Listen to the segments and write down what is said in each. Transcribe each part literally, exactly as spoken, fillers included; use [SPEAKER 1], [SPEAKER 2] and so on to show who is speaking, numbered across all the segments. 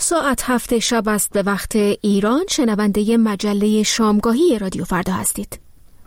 [SPEAKER 1] ساعت هفت شب است به وقت ایران. شنونده مجله شامگاهی رادیو فردا هستید.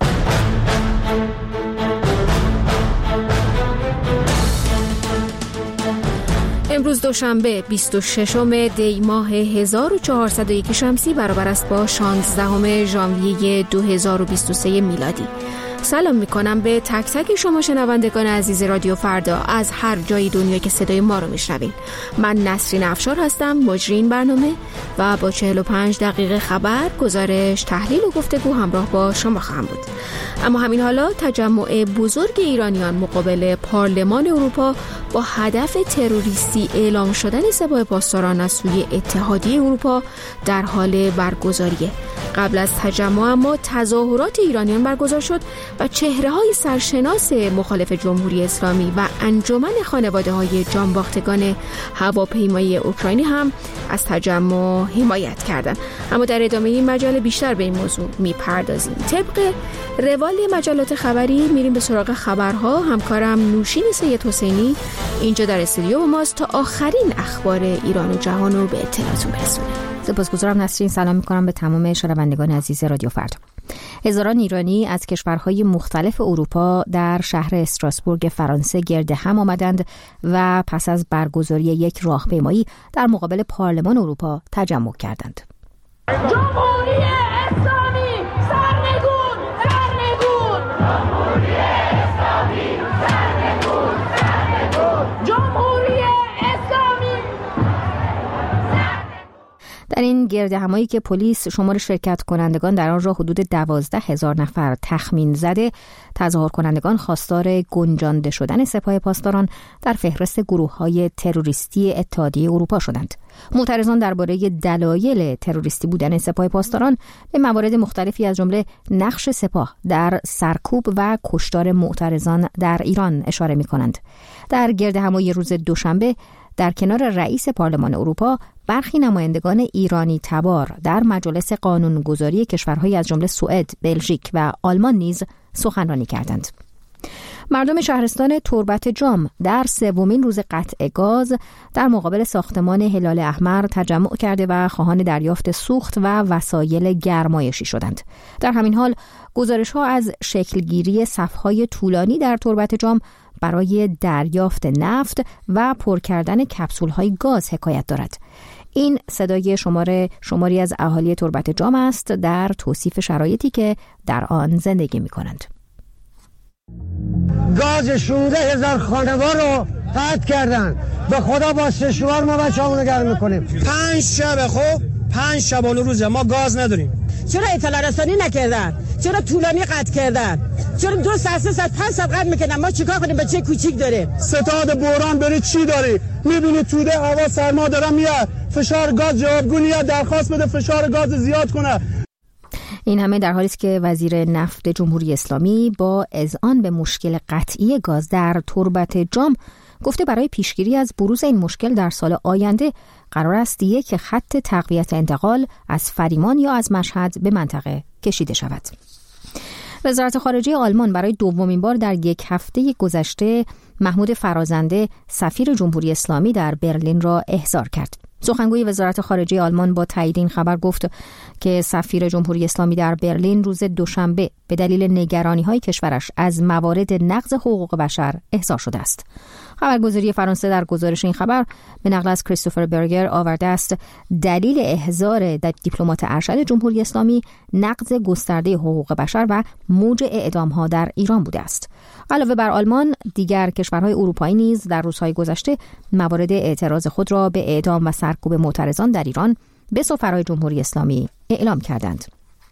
[SPEAKER 1] امروز دوشنبه بیست و ششم دی ماه هزار و چهارصد و یک شمسی برابر است با شانزدهم ژانویه دو هزار و بیست و سه میلادی. سلام میکنم به تک تک شما شنوندگان عزیز رادیو فردا از هر جای دنیا که صدای ما رو میشنوین. من نسرین افشار هستم، مجری این برنامه و با چهل و پنج دقیقه خبر، گزارش، تحلیل و گفتگو همراه با شما خواهم بود. اما همین حالا تجمع بزرگ ایرانیان مقابل پارلمان اروپا با هدف تروریستی اعلام شدن سپاه پاسداران از سوی اتحادیه اروپا در حال برگزاریه. قبل از تجمع اما تظاهرات ایرانیان برگزار شد و چهره‌های سرشناس مخالف جمهوری اسلامی و انجمن خانواده‌های جانباختگان هواپیمایی اوکراینی هم از تجمع حمایت کردند. اما در ادامه این مجله بیشتر به این موضوع میپردازیم. طبق روال مجلات خبری میریم به سراغ خبرها. همکارم نوشین سید حسینی اینجا در استودیو با ماست تا آخرین اخبار ایران و جهان رو به اطلاعتون برسونه.
[SPEAKER 2] سپاسگزارم نسرین. سلام میکنم به تمام شنوندگان عزیز رادیو فردا. هزاران ایرانی از کشورهای مختلف اروپا در شهر استراسبورگ فرانسه گرد هم آمدند و پس از برگزاری یک راهپیمایی در مقابل پارلمان اروپا تجمع کردند.
[SPEAKER 3] جمهوری اسلامی سرنگون سرنگون جمهوری اسلامی سرنگون سرنگون جمهوری اسلامی.
[SPEAKER 2] در این گرد همایی که پلیس شمار شرکت کنندگان در آن را حدود دوازده هزار نفر تخمین زده، تظاهر کنندگان خواستار گنجانده شدن سپاه پاسداران در فهرست گروه‌های تروریستی اتحادیه اروپا شدند. معترضان درباره دلایل تروریستی بودن سپاه پاسداران به موارد مختلفی از جمله نقش سپاه در سرکوب و کشتار معترضان در ایران اشاره می‌کنند. در گرد همایی روز دوشنبه در کنار رئیس پارلمان اروپا برخی نمایندگان ایرانی تبار در مجالس قانونگذاری کشورهای از جمله سوئد، بلژیک و آلمان نیز سخنرانی کردند. مردم شهرستان تربت جام در سومین روز قطع گاز در مقابل ساختمان هلال احمر تجمع کرده و خواهان دریافت سوخت و وسایل گرمایشی شدند. در همین حال گزارش‌ها از شکلگیری صف‌های طولانی در تربت جام برای دریافت نفت و پر کردن کپسول‌های گاز حکایت دارد. این صدای شماره شماری از اهالی تربت جام است در توصیف شرایطی که در آن زندگی می‌کنند.
[SPEAKER 4] گاز شانزده هزار خانوار رو قطع کردن. به خدا با سشوار ما بچه‌مون گرم می‌کنیم.
[SPEAKER 5] پنج شب خب پنج شبانه روزه ما گاز نداریم.
[SPEAKER 6] چرا اطلاع رسانی نکردن؟ چرا طولانی قطع کردن؟ چرا دو ساعت سه ساعت پنج ساعت قطع میکنن؟ ما چیکار کنیم؟ بچه کوچیک داره.
[SPEAKER 5] ستاد بحران بری چی داری؟ میبینی توده هوا سرما داره میاد، فشار گاز جوابگویی درخواست بده فشار گاز زیاد کنه.
[SPEAKER 2] این همه در حالی است که وزیر نفت جمهوری اسلامی با اذعان به مشکل قطعی گاز در تربت جام گفته برای پیشگیری از بروز این مشکل در سال آینده قرار است یک خط تقویت انتقال از فریمان یا از مشهد به منطقه کشیده شود. وزارت خارجه آلمان برای دومین بار در یک هفته گذشته محمود فرازنده سفیر جمهوری اسلامی در برلین را احضار کرد. سخنگوی وزارت خارجه آلمان با تایید این خبر گفت که سفیر جمهوری اسلامی در برلین روز دوشنبه به دلیل نگرانی‌های کشورش از موارد نقض حقوق بشر احضار شده است. خبرگزاری فرانسه در گزارش این خبر به نقل از کریستوفر برگر آورده است دلیل احضار دیپلمات ارشد جمهوری اسلامی نقض گسترده حقوق بشر و موج اعدام‌ها در ایران بوده است. علاوه بر آلمان، دیگر کشورهای اروپایی نیز در روزهای گذشته موارد اعتراض خود را به اعدام و سرکوب معترضان در ایران به سفرای جمهوری اسلامی اعلام کردند.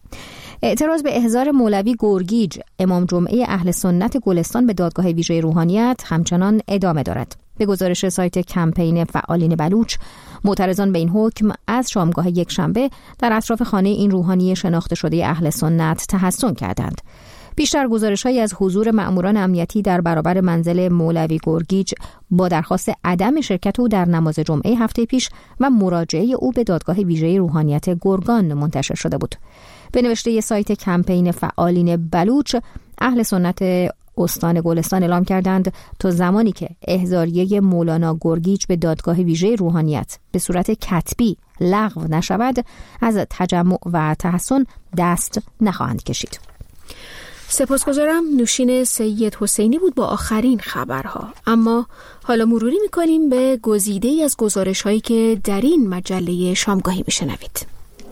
[SPEAKER 2] اعتراض به احضار مولوی گرگیج امام جمعه اهل سنت گلستان به دادگاه ویژه روحانیت همچنان ادامه دارد. به گزارش سایت کمپین فعالین بلوچ، معترضان به این حکم از شامگاه یک شنبه در اطراف خانه این روحانی شناخته شده اهل سنت تحصن کردند. بیشتر گزارش‌هایی از حضور مأموران امنیتی در برابر منزل مولوی گرگیج با درخواست عدم شرکت او در نماز جمعه هفته پیش و مراجعه او به دادگاه ویژه روحانیت گرگان منتشر شده بود. به نوشته سایت کمپین فعالین بلوچ، اهل سنت استان گلستان اعلام کردند تا زمانی که احضاریه مولانا گرگیچ به دادگاه ویژه روحانیت به صورت کتبی لغو نشود، از تجمع و تحسن دست نخواهند کشید.
[SPEAKER 1] سپاسگزارم. نوشین سید حسینی بود با آخرین خبرها. اما حالا مروری میکنیم به گزیده‌ای از گزارش‌هایی که در این مجله شامگاهی میشنوید.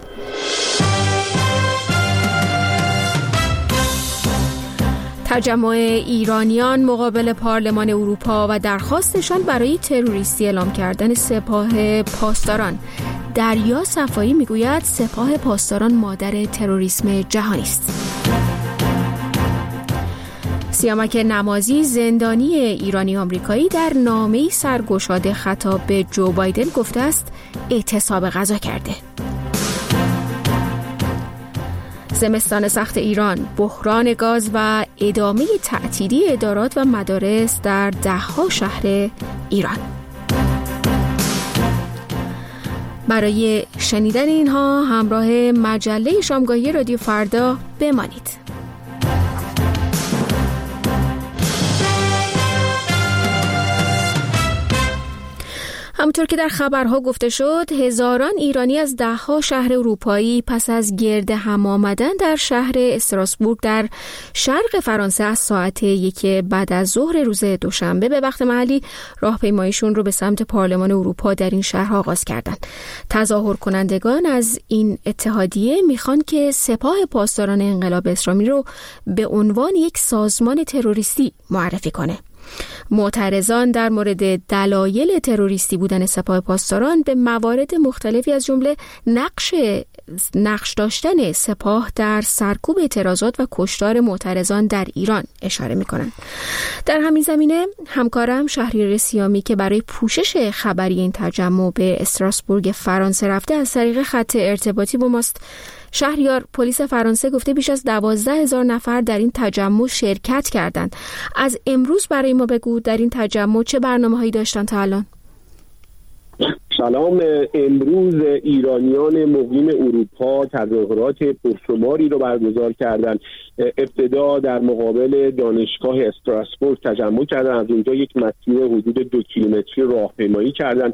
[SPEAKER 1] تجمع ایرانیان مقابل پارلمان اروپا و درخواستشان برای تروریستی اعلام کردن سپاه پاسداران. دریا صفایی میگوید سپاه پاسداران مادر تروریسم جهانی است. سیامک نمازی زندانی ایرانی آمریکایی در نامه‌ای سرگشاده خطاب به جو بایدن گفته است اعتصاب غذا کرده. زمستان سخت ایران، بحران گاز و ادامه تعطیلی ادارات و مدارس در ده‌ها شهر ایران. برای شنیدن اینها همراه مجله شامگاهی رادیو فردا بمانید. همونطور که در خبرها گفته شد، هزاران ایرانی از ده‌ها شهر اروپایی پس از گرد هم آمدن در شهر استراسبورگ در شرق فرانسه از ساعت یک بعد از ظهر روز دوشنبه به وقت محلی راهپیماییشون رو به سمت پارلمان اروپا در این شهر آغاز کردند. تظاهر کنندگان از این اتحادیه میخوان که سپاه پاسداران انقلاب اسلامی رو به عنوان یک سازمان تروریستی معرفی کنه. معترضان در مورد دلایل تروریستی بودن سپاه پاسداران به موارد مختلفی از جمله نقش نقش داشتن سپاه در سرکوب اعتراضات و کشتار معترضان در ایران اشاره می‌کنند. در همین زمینه همکارم شهریار سیامی که برای پوشش خبری این تجمع به استراسبورگ فرانسه رفته از طریق خط ارتباطی با ماست. شهریار، پلیس فرانسه گفته بیش از دوازده هزار نفر در این تجمع شرکت کردند. از امروز برای ما بگو در این تجمع چه برنامه‌هایی داشتن تا الان؟
[SPEAKER 7] سلام. امروز ایرانیان مقیم اروپا تظاهرات پرشماری رو برگزار کردند. ابتدا در مقابل دانشگاه استراسبورگ تجمع کردند، از اونجا یک مسیر حدود دو کیلومتری راهپیمایی کردند.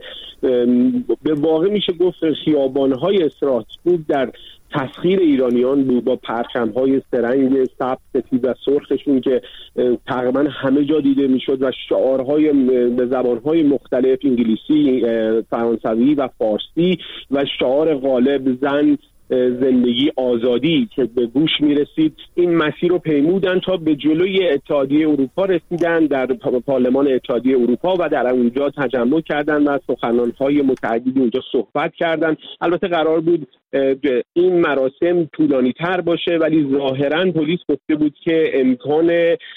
[SPEAKER 7] به واقع میشه گفت خیابان‌های استراسبورگ در تسخیر ایرانیان بود با پرچم‌های سه‌رنگ سبز، سفید و سرخشون که تقریبا همه جا دیده میشد و شعارهای به زبان‌های مختلف، انگلیسی، فرانسوی و فارسی و شعار غالب زن، زندگی، آزادی که به گوش میرسید. این مسیر رو پیمودن تا به جلوی اتحادیه اروپا رسیدن، در پارلمان اتحادیه اروپا و در اونجا تجمع کردن و سخنران‌های متعددی اونجا صحبت کردن. البته قرار بود این مراسم طولانی تر باشه، ولی ظاهراً پلیس گفته بود که امکان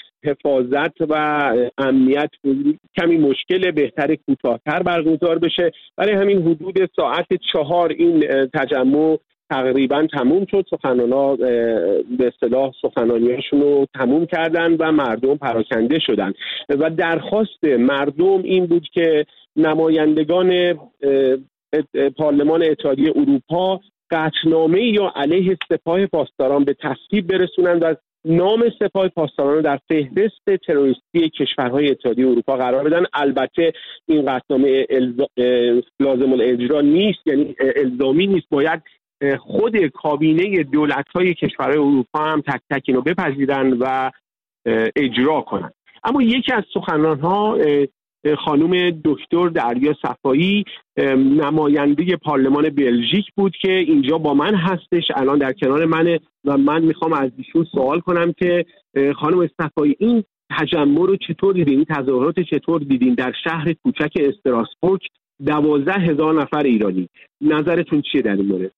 [SPEAKER 7] حفاظت و امنیت کمی مشکل، بهتر کوتاه‌تر برگزار بشه. برای همین حدود ساعت چهار این تجمع تقریبا تموم شد. سخنران‌ها به اصطلاح سخنرانی‌هاشون رو تموم کردن و مردم پراکنده شدن و درخواست مردم این بود که نمایندگان پارلمان اتحادیه اروپا قطعنامه یا علیه سپاه پاسداران به تصویب برسونند و نام سپاه پاسداران رو در فهرست تروریستی کشورهای اتحادیه اروپا قرار بدن. البته این قطعنامه الز... لازم الاجرا نیست، یعنی الزامی نیست، باید خود کابینه دولت‌های کشورهای اروپا هم تک تک اینو بپذیرن و اجرا کنن. اما یکی از سخنران‌ها خانم دکتر دریا صفایی، نماینده پارلمان بلژیک بود که اینجا با من هستش، الان در کنار منه و من میخوام از ایشون سوال کنم که خانم صفایی این تجمع رو چطور دیدین؟ این تظاهرات چطور دیدین در شهر کوچک استراسبورگ؟ دوازده هزار نفر ایرانی، نظرتون چیه در این مورد؟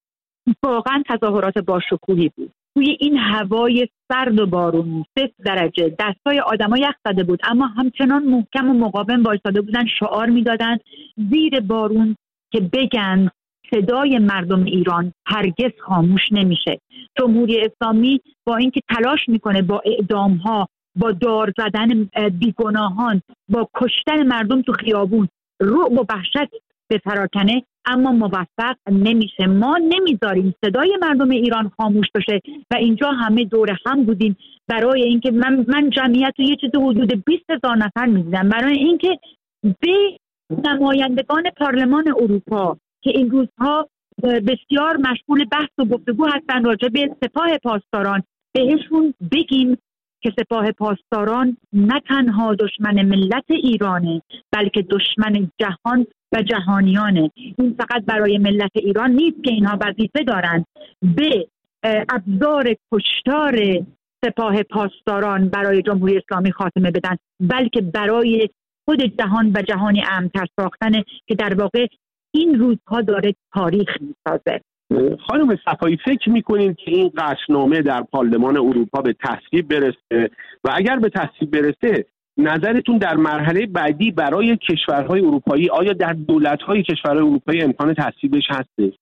[SPEAKER 8] واقعا تظاهرات باشکوهی بود. توی این هوای سرد و بارونی، صفر درجه، دستای آدم‌ها یخ زده بود، اما همچنان محکم و مقاوم وایساده بودن، شعار میدادن زیر بارون که بگن صدای مردم ایران هرگز خاموش نمیشه. جمهوری اسلامی با اینکه تلاش میکنه با اعدام‌ها، با دار زدن بیگناهان، با کشتن مردم تو خیابون رعب و وحشت به پراکنه، اما موفق نمیشه. ما نمیذاریم صدای مردم ایران خاموش بشه و اینجا همه دور هم بودیم برای اینکه من من جمعیت رو یه چیز حدود بیست هزار نفر می‌دیدم، برای اینکه به نمایندگان پارلمان اروپا که این روزها بسیار مشغول بحث و گفتگو هستن راجع به سپاه پاسداران، بهشون بگیم که سپاه پاسداران نه تنها دشمن ملت ایرانه بلکه دشمن جهان و جهانیانه. این فقط برای ملت ایران نیست که اینها وظیفه دارن به ابزار کشتار سپاه پاسداران برای جمهوری اسلامی خاتمه بدن، بلکه برای خود جهان و جهانی امن‌تر ساختنه که در واقع این روزها داره تاریخ میسازه.
[SPEAKER 7] خانم صفایی، فکر میکنید که این قطعنامه در پارلمان اروپا به تصویب برسه و اگر به تصویب برسه نظرتون در مرحله بعدی برای کشورهای اروپایی، آیا در دولت‌های کشورهای اروپایی امکان تصویبش هست؟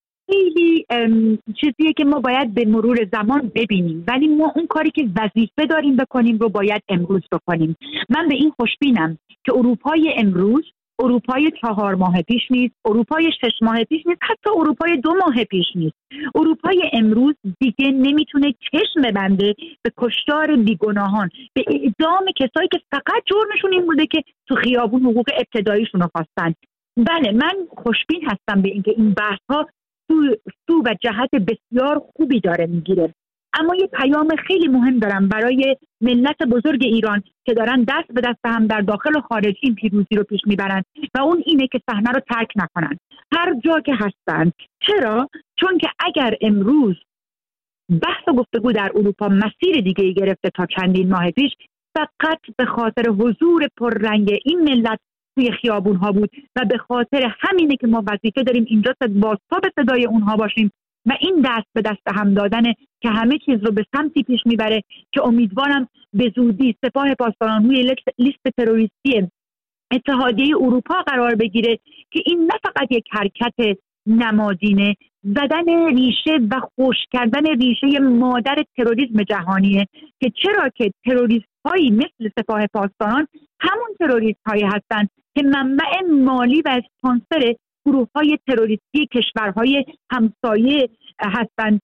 [SPEAKER 8] خیلی چیزیه که ما باید به مرور زمان ببینیم، ولی ما اون کاری که وظیفه داریم بکنیم رو باید امروز بکنیم. من به این خوشبینم که اروپای امروز اروپای چهار ماه پیش نیست، اروپای شش ماه پیش نیست، حتی اروپای دو ماه پیش نیست. اروپای امروز دیگه نمیتونه چشم ببنده به کشتار بیگناهان، به اعدام کسایی که فقط جرمشون این بوده که تو خیابون حقوق ابتداییشون رو خواستن. بله، من خوشبین هستم به اینکه این بحث‌ها تو تو و جهت بسیار خوبی داره میگیره، اما یه پیام خیلی مهم دارم برای ملت بزرگ ایران که دارن دست به دست هم در داخل و خارج این پیروزی رو پیش میبرن و اون اینه که صحنه رو ترک نکنن هر جا که هستن. چرا؟ چون که اگر امروز بحث و گفتگو در اروپا مسیر دیگه ای گرفته تا چندین ماه پیش، فقط به خاطر حضور پررنگ این ملت توی خیابون ها بود و به خاطر همینه که ما وظیفه داریم اینجا بازتاب صدای اونها باشیم و این دست به دست هم دادنه که همه چیز رو به سمتی پیش میبره که امیدوارم به زودی سپاه پاسداران روی لیست تروریستی اتحادیه اروپا قرار بگیره که این نه فقط یک حرکت نمادینه، زدن ریشه و خشک کردن ریشه مادر تروریسم جهانیه که چرا که تروریست هایی مثل سپاه پاسداران همون تروریست هایی هستن که منبع مالی و اسپانسر گروه های تروریستی کشورهای همسایه هستند،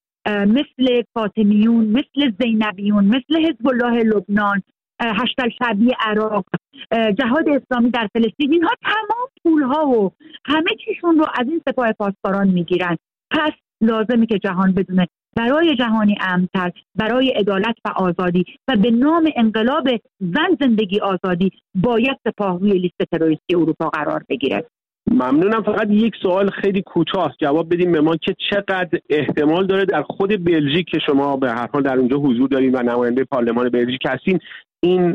[SPEAKER 8] مثل فاطمیون، مثل زینبیون، مثل حزب الله لبنان، هشت الشعبی عراق، جهاد اسلامی در فلسطین. اینها تمام پولها و همه چیشون رو از این سپاه پاسداران میگیرن. پس لازمه که جهان بدونه برای جهانی امن‌تر، برای عدالت و آزادی و به نام انقلاب زن زندگی آزادی باید سپاه روی لیست تروریستی اروپا قرار بگیره.
[SPEAKER 7] ممنونم. فقط یک سوال خیلی کوتاه جواب بدیم به ما که چقدر احتمال داره در خود بلژیک که شما به هر حال در اونجا حضور دارین و نماینده پارلمان بلژیک هستین این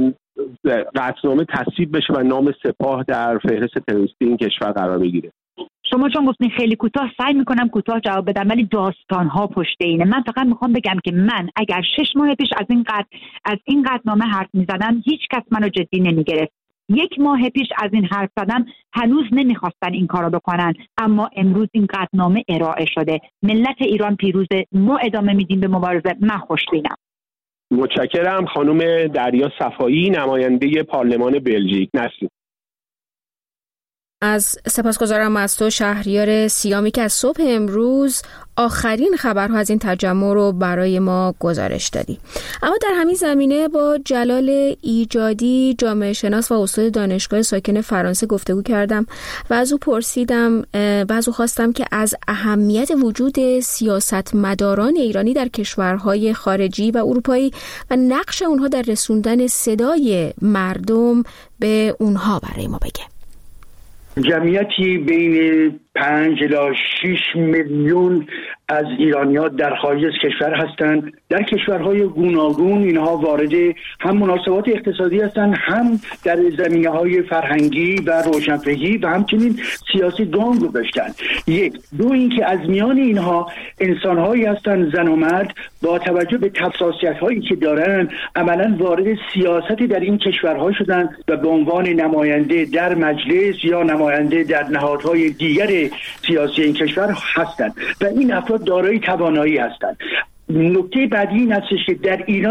[SPEAKER 7] قطعنامه تصویب بشه و نام سپاه در فهرست تروریستی این کشور قرار بگیره؟
[SPEAKER 8] شما چون گفتین خیلی کوتاه، سعی میکنم کوتاه جواب بدم، ولی داستان ها پشت اینه. من فقط میخوام بگم که من اگر شش ماه پیش از این قط از این قطعنامه حرف میزدم هیچ کس منو جدی نمیگرفت. یک ماه پیش از این حرف زدم هنوز نمیخواستن این کارو بکنن، اما امروز این قطعنامه ارائه شده. ملت ایران پیروزه، ما ادامه میدیم به مبارزه. من خوشبینم.
[SPEAKER 7] متشکرم. خانم دریا صفایی، نماینده پارلمان بلژیک. نسیم.
[SPEAKER 1] از سپاسگزارم از تو شهریار سیامی که از صبح امروز آخرین خبرها از این تجمع رو برای ما گزارش دادی. اما در همین زمینه با جلال ایجادی، جامعه شناس و استاد دانشگاه ساکن فرانسه گفتگو کردم و از او پرسیدم و از او خواستم که از اهمیت وجود سیاستمداران ایرانی در کشورهای خارجی و اروپایی و نقش اونها در رسوندن صدای مردم به اونها برای ما بگه.
[SPEAKER 9] جمعیتی بین پنج الی شش میلیون از ایرانی‌ها در خارج از کشور هستند. در کشورهای گوناگون اینها وارد هم مناسبات اقتصادی هستند، هم در زمینه‌های فرهنگی و روشنفکری و همچنین سیاسی گام گذاشتند. یک دو اینکه از میان اینها انسان‌هایی هستند، زن و مرد، با توجه به حساسیت‌هایی که دارند عملاً وارد سیاست در این کشورها شدند و به عنوان نماینده در مجلس یا نماینده در نهادهای دیگر سیاسی این کشور هستند و این افراد دارای توانایی هستند. نکته بعدی این هستش که در ایران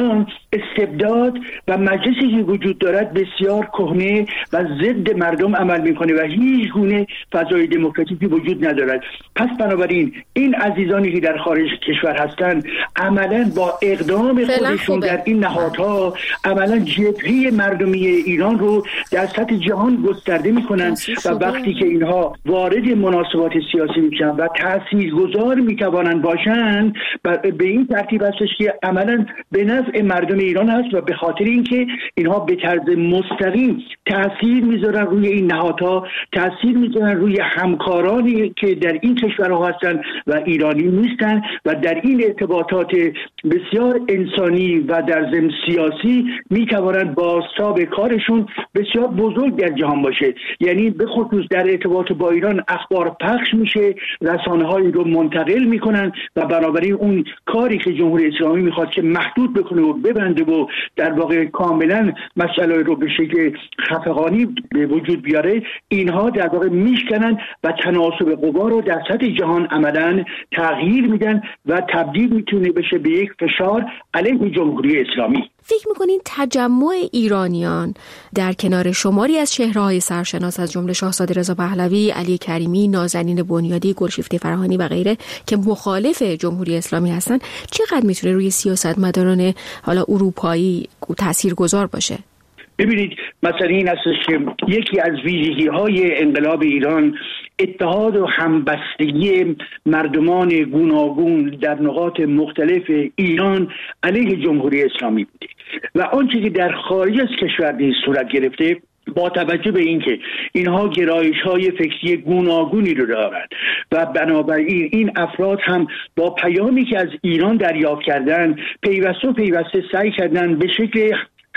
[SPEAKER 9] استبداد و مجلسی که وجود دارد بسیار کهنه و ضد مردم عمل میکنه و هیچ گونه فضای دموکراتیکی وجود ندارد. پس بنابراین این عزیزانی که در خارج کشور هستند عملا با اقدام خودشون در این نهادها عملا جبهه مردمی ایران رو در سطح جهان گسترده میکنن و وقتی که اینها وارد مناسبات سیاسی میشن و تاثیرگذار میتوانند باشند به این ترتیب هستش که عملا به نفع مردم ایران هست و به خاطر اینکه اینها به طرز مستقیم تاثیر میذارن روی این نهادها، تاثیر میذارن روی همکارانی که در این کشورها هستن و ایرانی نیستن و در این ارتباطات بسیار انسانی و در ضمن سیاسی میتوانند بازتاب کارشون بسیار بزرگ در جهان باشه. یعنی به خصوص در ارتباط با ایران اخبار پخش میشه، رسانه‌هایی رو منتقل میکنن و بنابراین اون کاری که جمهوری اسلامی میخواد که محدود بکنه و ببنده و در واقع کاملا مسئله رو به شکل خفقانی به وجود بیاره، اینها در واقع میشکنن و تناسب قوا رو در سطح جهان عملا تغییر میدن و تبدیل میتونه بشه به یک فشار علیه جمهوری اسلامی.
[SPEAKER 1] فکر میکنین تجمع ایرانیان در کنار شماری از چهره‌های سرشناس از جمله شاهزاده رضا پهلوی، علی کریمی، نازنین بنیادی، گلشیفته فراهانی و غیره که مخالف جمهوری اسلامی هستن چقدر میتونه روی سیاستمداران حالا اروپایی تاثیرگذار باشه؟
[SPEAKER 9] ببینید مثلا این هستش که یکی از ویژگی‌های انقلاب ایران اتحاد و همبستگی مردمان گوناگون در نقاط مختلف ایران علیه جمهوری اسلامی بوده و آنچه که در خارج از کشور نیز صورت گرفته با توجه به اینکه اینها گرایش‌های فکری گوناگونی رو دارند و بنابراین این افراد هم با پیامی که از ایران دریافت کردن پیوسته و پیوسته سعی کردن به شکل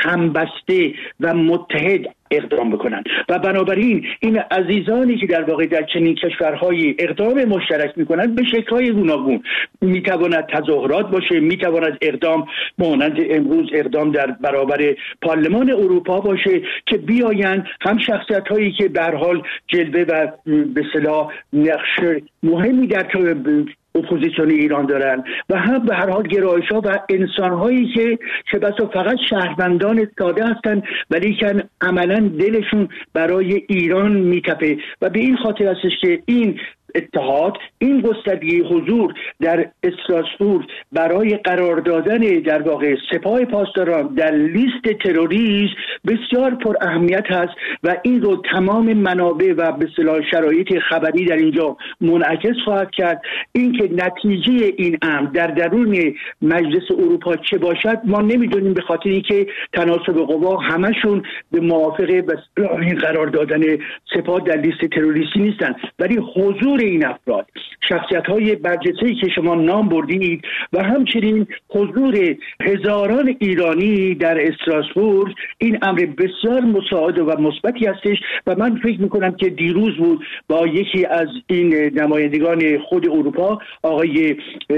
[SPEAKER 9] همبسته و متحد اقدام بکنن و بنابراین این عزیزانی که در واقع در چنین کشورهای اقدام مشترک میکنن به شکل‌های گوناگون میتواند تظاهرات باشه، میتواند اقدام مانند امروز اقدام در برابر پارلمان اروپا باشه که بیاین هم شخصیت‌هایی که به هر حال جلوه و به اصطلاح نقش مهمی در اپوزیسیون ایران دارن و هم به هر حال گرایش‌ها و انسان‌هایی که چه بسا فقط شهروندان ساده هستند ولی که عملاً دلشون برای ایران میتپه و به این خاطر هستش که این اتحاد، این گستردگی حضور در استراسبورگ برای قرار دادن در واقع سپاه پاسداران در لیست تروریسم بسیار پر اهمیت هست و این رو تمام منابع و به اصطلاح شرایط خبری در اینجا منعکس خواهد کرد. اینکه نتیجه این امر در درون مجلس اروپا چه باشد ما نمیدونیم، به خاطر اینکه تناسب قوا همشون به موافق به اصطلاح این قرار دادن سپاه در لیست تروریستی نیستن، ولی حضور این افراد، شخصیت‌های برجسته‌ای که شما نام بردید و همچنین حضور هزاران ایرانی در استراسبورگ این امر بسیار مساعد و مثبتی هستش و من فکر می‌کنم که دیروز بود با یکی از این نمایندگان خود اروپا آقای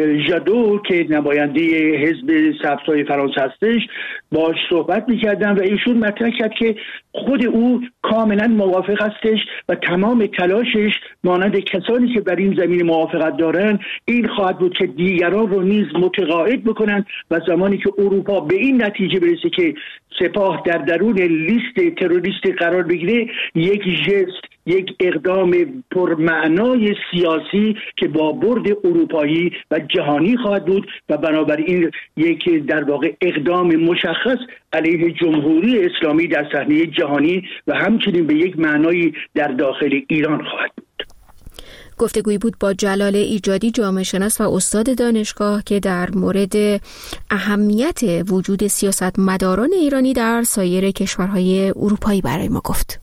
[SPEAKER 9] ژادو که نماینده حزب سبزهای فرانسه هستش باهاش صحبت می‌کردم و ایشون مطرح کرد که خود او کاملا موافق هستش و تمام تلاشش مانند کسانی که بر این زمین موافقت دارن این خواهد بود که دیگران رو نیز متقاعد بکنن و زمانی که اروپا به این نتیجه برسه که سپاه در درون لیست تروریستی قرار بگیره یک ژست، یک اقدام پرمعنای سیاسی که با برد اروپایی و جهانی خواهد بود و بنابراین یک در واقع اقدام مشخص علیه جمهوری اسلامی در صحنه جهانی و همچنین به یک معنایی در داخل ایران خواهد بود.
[SPEAKER 1] گفتگویی بود با جلال ایجادی، جامعه شناس و استاد دانشگاه که در مورد اهمیت وجود سیاستمداران ایرانی در سایر کشورهای اروپایی برای ما گفت.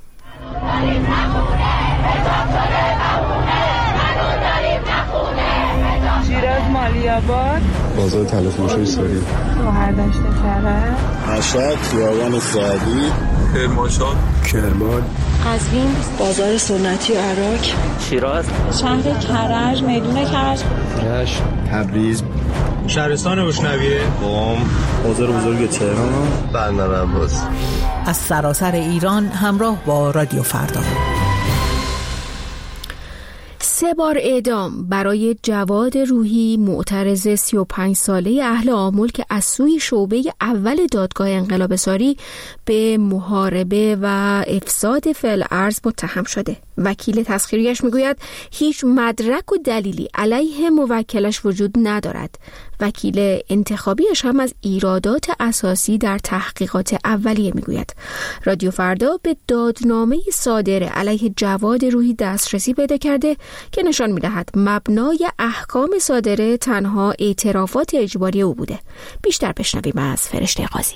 [SPEAKER 10] شیراز، مالی‌آباد،
[SPEAKER 11] بازار تلفروشی سوری،
[SPEAKER 10] شهردشت کرج،
[SPEAKER 11] مشهد، خیابان سعدی، کرمانشاه، کرمان،
[SPEAKER 10] قزوین، بازار سنتی عراق،
[SPEAKER 12] شیراز،
[SPEAKER 10] شهر کرج، میدون کرج،
[SPEAKER 11] رشت، تبریز،
[SPEAKER 13] شهرستان روشنویه،
[SPEAKER 11] قم، بازار بزرگ تهران، بندر عباس.
[SPEAKER 14] از سراسر ایران همراه با رادیو فردا.
[SPEAKER 1] سه بار اعدام برای جواد روحی، معترض سی و پنج ساله اهل آمل که از سوی شعبه اول دادگاه انقلاب ساری به محاربه و افساد فعل‌ارض متهم شده. وکیل تسخیریش میگوید هیچ مدرک و دلیلی علیه موکلش وجود ندارد. وکیل انتخابیش هم از ایرادات اساسی در تحقیقات اولیه میگوید. رادیو فردا به دادنامه صادر علیه جواد روحی دسترسی پیدا کرده که نشان می‌دهد مبنای احکام صادره تنها اعترافات اجباری او بوده. بیشتر بشنویم از فرشته قاضی.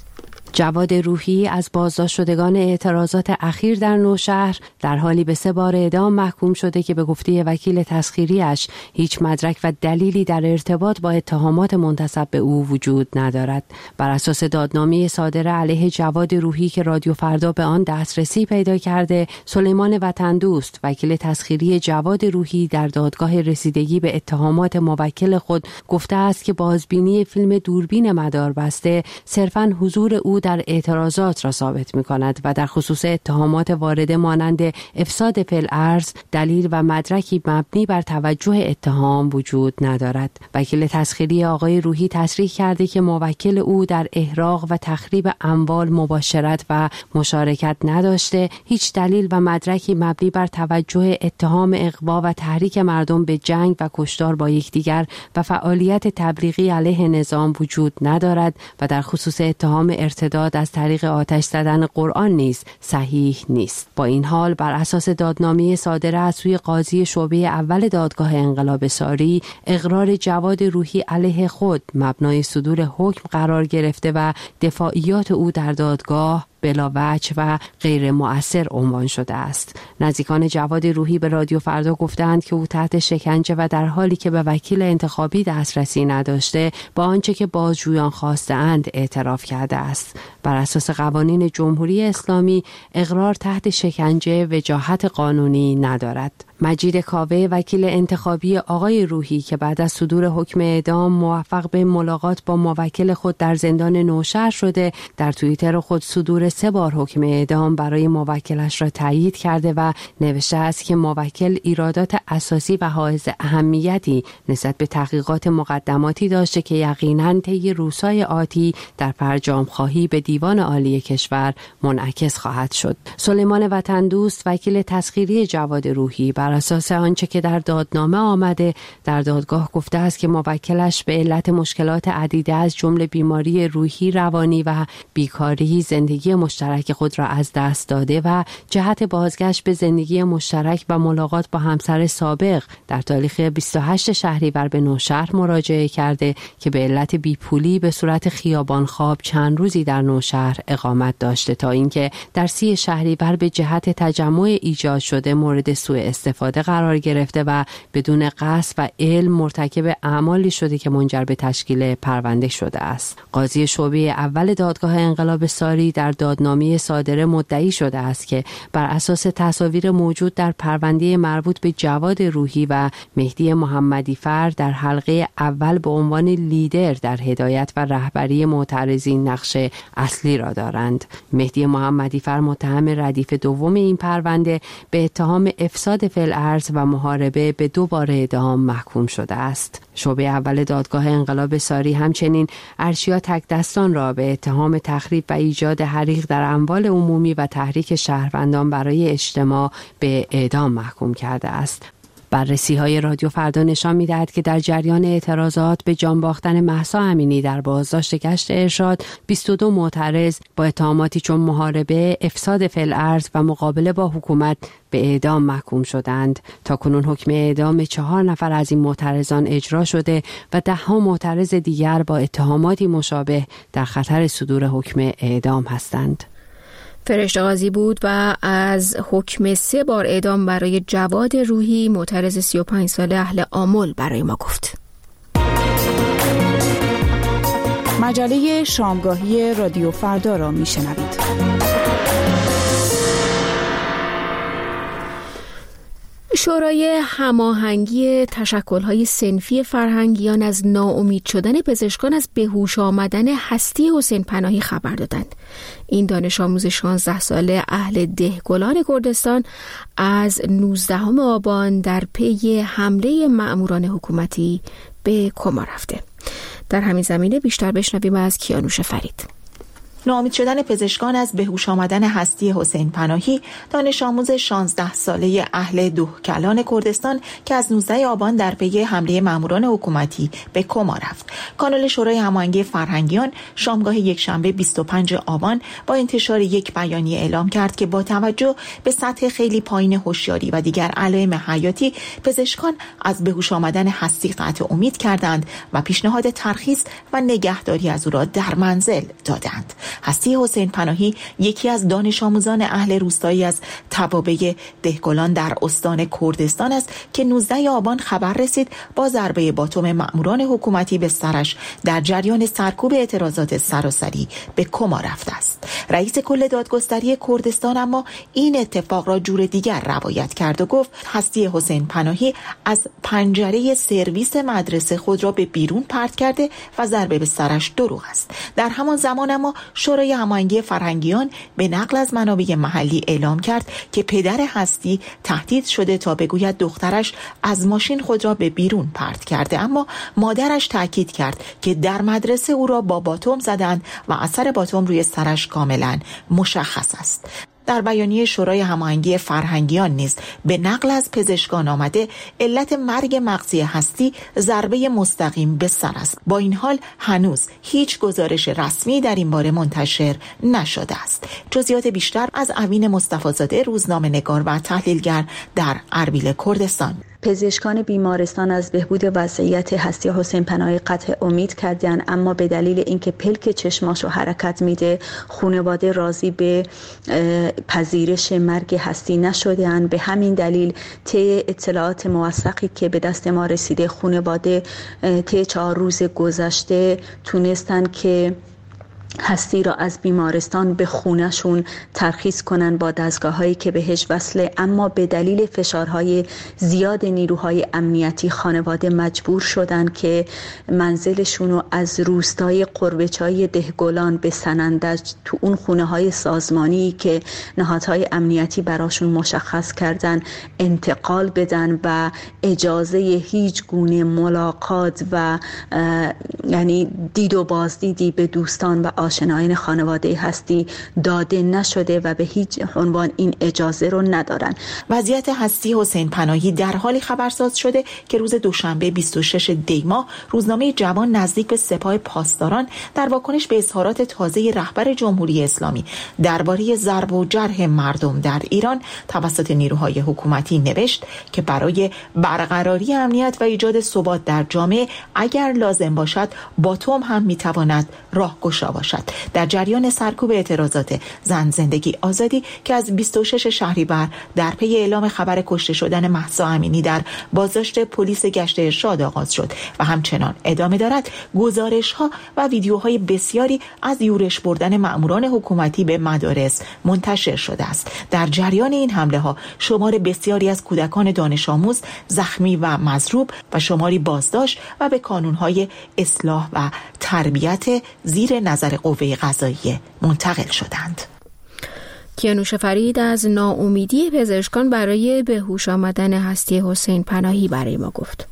[SPEAKER 12] جواد روحی از بازداشت شدگان اعتراضات اخیر در نوشهر در حالی به سه بار اعدام محکوم شده که به گفته وکیل تسخیریش هیچ مدرک و دلیلی در ارتباط با اتهامات منتسب به او وجود ندارد. بر اساس دادنامه صادره علیه جواد روحی که رادیو فردا به آن دسترسی پیدا کرده، سلیمان وطن دوست وکیل تسخیری جواد روحی در دادگاه رسیدگی به اتهامات موکل خود گفته است که بازبینی فیلم دوربین مداربسته صرفاً حضور او در اعتراضات را ثابت می کند و در خصوص اتهامات وارده مانند افساد فعل‌ارض دلیل و مدرکی مبنی بر توجه اتهام وجود ندارد. وکیل تسخیری آقای روحی تصریح کرده که موکل او در احراق و تخریب اموال مباشرت و مشارکت نداشته، هیچ دلیل و مدرکی مبنی بر توجه اتهام اغوا و تحریک مردم به جنگ و کشتار با یکدیگر و فعالیت تبلیغی علیه نظام وجود ندارد و در خصوص اتهام ارتداد از طریق آتش زدن قرآن نیز صحیح نیست. با این حال بر اساس دادنامه صادره از سوی قاضی شعبه اول دادگاه انقلاب ساری، اقرار جواد روحی علیه خود مبنای صدور حکم قرار گرفته و دفاعیات او در دادگاه بلا وجه و غیر مؤثر عنوان شده است. نزدیکان جواد روحی به رادیو فردا گفتند که او تحت شکنجه و در حالی که به وکیل انتخابی دسترسی نداشته با آنچه که بازجویان خواسته‌اند اعتراف کرده است. بر اساس قوانین جمهوری اسلامی اقرار تحت شکنجه وجاهت قانونی ندارد. مجید کاوه وکیل انتخابی آقای روحی که بعد از صدور حکم اعدام موفق به ملاقات با موکل خود در زندان نوشهر شده، در توییتر خود صدور سه بار حکم اعدام برای موکلش را تایید کرده و نوشته است که موکل ایرادات اساسی و حائز اهمیتی نسبت به تحقیقات مقدماتی داشته که یقیناً طی روزهای آتی در فرجام‌خواهی به دیوان عالی کشور منعکس خواهد شد. سلیمان وطن دوست وکیل تسخیری جواد روحی بر اساس آنچه که در دادنامه آمده در دادگاه گفته است که موکلش به علت مشکلات عدیده از جمله بیماری روحی، روانی و بیکاری زندگی مشترک خود را از دست داده و جهت بازگشت به زندگی مشترک و ملاقات با همسر سابق در تاریخ بیست و هشتم شهریور به نوشهر مراجعه کرده که به علت بیپولی به صورت خیابان خواب چند روزی در نوشهر اقامت داشته تا اینکه در سی شهریور به جهت تجمع ایجاد شده مورد سوء استفاده قرار گرفته و بدون قصد و علم مرتکب اعمالی شده که منجر به تشکیل پرونده شده است. قاضی شعبه اول دادگاه انقلاب ساری در دادنامه صادره مدعی شده است که بر اساس تصاویر موجود در پرونده مربوط به جواد روحی و مهدی محمدی فر در حلقه اول به عنوان لیدر در هدایت و رهبری معترضین نقش اصلی را دارند. مهدی محمدی فر متهم ردیف دوم این پرونده به اتهام افساد فعل‌ارض و محاربه به دو بار اعدام محکوم شده است. شعبه اول دادگاه انقلاب ساری همچنین ارشیا تکدستان را به اتهام تخریب و ایجاد حریق در اموال عمومی و تحریک شهروندان برای اجتماع به اعدام محکوم کرده است. بررسی‌های رادیو فردا نشان می‌دهد که در جریان اعتراضات به جان باختن مهسا امینی در بازداشت گشت ارشاد، بیست و دو معترض با اتهاماتی چون محاربه، افساد فعل‌ارض و مقابله با حکومت به اعدام محکوم شدند. تاکنون حکم اعدام چهار نفر از این معترضان اجرا شده و ده ها معترض دیگر با اتهاماتی مشابه در خطر صدور حکم اعدام هستند.
[SPEAKER 1] فرشته قاضی بود و از حکم سه بار اعدام برای جواد روحی معترض سی و پنج ساله اهل آمل برای ما گفت.
[SPEAKER 14] مجله شامگاهی رادیو فردا را میشنوید.
[SPEAKER 1] شورای هماهنگی تشکل‌های صنفی فرهنگیان از ناامید شدن پزشکان از بهوش آمدن هستی حسین پناهی خبر دادند. این دانش آموز شانزده ساله اهل دهگلان کردستان از نوزدهم آبان در پی حمله مأموران حکومتی به کما رفته. در همین زمینه بیشتر بشنویم از کیانوش فرید.
[SPEAKER 15] ناامید شدن پزشکان از بهوش آمدن هستی حسین پناهی، دانش آموز شانزده ساله اهل دوهکلان کردستان که از نوزدهم آبان در پی حمله ماموران حکومتی به کما رفت. کانال شورای هماهنگی فرهنگیان شامگاه یکشنبه بیست و پنجم آبان با انتشار یک بیانیه اعلام کرد که با توجه به سطح خیلی پایین هوشیاری و دیگر علائم حیاتی، پزشکان از بهوش آمدن هستی قطع امید کردند و پیشنهاد ترخیص و نگهداری از او را در منزل دادند. هستی حسین پناهی یکی از دانش آموزان اهل روستایی از توابع دهگلان در استان کردستان است که نوزدهم آبان خبر رسید با ضربه باتوم مأموران حکومتی به سرش در جریان سرکوب اعتراضات سراسری به کما رفته است. رئیس کل دادگستری کردستان اما این اتفاق را جور دیگر روایت کرد و گفت هستی حسین پناهی از پنجره سرویس مدرسه خود را به بیرون پرت کرده و ضربه به سرش دروغ است. در همان زمان اما شورای هماهنگی فرهنگیان به نقل از منابع محلی اعلام کرد که پدر هستی تهدید شده تا بگوید دخترش از ماشین خود را به بیرون پرت کرده، اما مادرش تاکید کرد که در مدرسه او را با باتوم زدند و اثر باتوم روی سرش کاملا مشخص است. در بیانیه شورای هماهنگی فرهنگیان نیز به نقل از پزشکان آمده علت مرگ مغزی هستی ضربه مستقیم به سر است. با این حال هنوز هیچ گزارش رسمی در این باره منتشر نشده است. جزئیات بیشتر از امین مصطفی‌زاده، روزنامه‌نگار و تحلیلگر در اربیل کردستان.
[SPEAKER 16] پزشکان بیمارستان از بهبود وضعیت هستی حسین پناهی قطع امید کردند، اما به دلیل اینکه پلک چشماشو حرکت میده خانواده راضی به پذیرش مرگ هستی نشدند. به همین دلیل طی اطلاعات موثقی که به دست ما رسیده، خانواده طی چهار روز گذشته تونستن که هستی را از بیمارستان به خونهشون ترخیص کنن با دستگاه‌هایی که بهش وصله، اما به دلیل فشارهای زیاد نیروهای امنیتی خانواده مجبور شدن که منزلشون رو از روستای قربچای دهگلان به سنندج تو اون خونه‌های سازمانی که نهادهای امنیتی براشون مشخص کردن انتقال بدن و اجازه هیچ گونه ملاقات و یعنی دید و بازدیدی به دوستان و آشنایان خانواده هستی داده نشده و به هیچ عنوان این اجازه رو ندارن.
[SPEAKER 15] وضعیت هستی حسین پناهی در حالی خبرساز شده که روز دوشنبه بیست و ششم دی ماه روزنامه جوان نزدیک به سپاه پاسداران در واکنش به اظهارات تازه رهبر جمهوری اسلامی درباره ضرب و جرح مردم در ایران توسط نیروهای حکومتی نوشت که برای برقراری امنیت و ایجاد ثبات در جامعه اگر لازم باشد باتوم هم میتواند راهگشا باشد. در جریان سرکوب اعتراضات زن زندگی آزادی که از بیست و ششم شهریور در پی اعلام خبر کشته شدن مهسا امینی در بازداشت پلیس گشت ارشاد آغاز شد و همچنان ادامه دارد، گزارش‌ها و ویدیوهای بسیاری از یورش بردن مأموران حکومتی به مدارس منتشر شده است. در جریان این حمله‌ها شمار بسیاری از کودکان دانش آموز زخمی و مضروب و شماری بازداشت و به کانون‌های اصلاح و تربیت زیر نظر قوه قضاییه منتقل شدند.
[SPEAKER 1] کیانوش فرید از ناامیدی پزشکان برای بهوش آمدن هستی حسین پناهی برای ما گفت.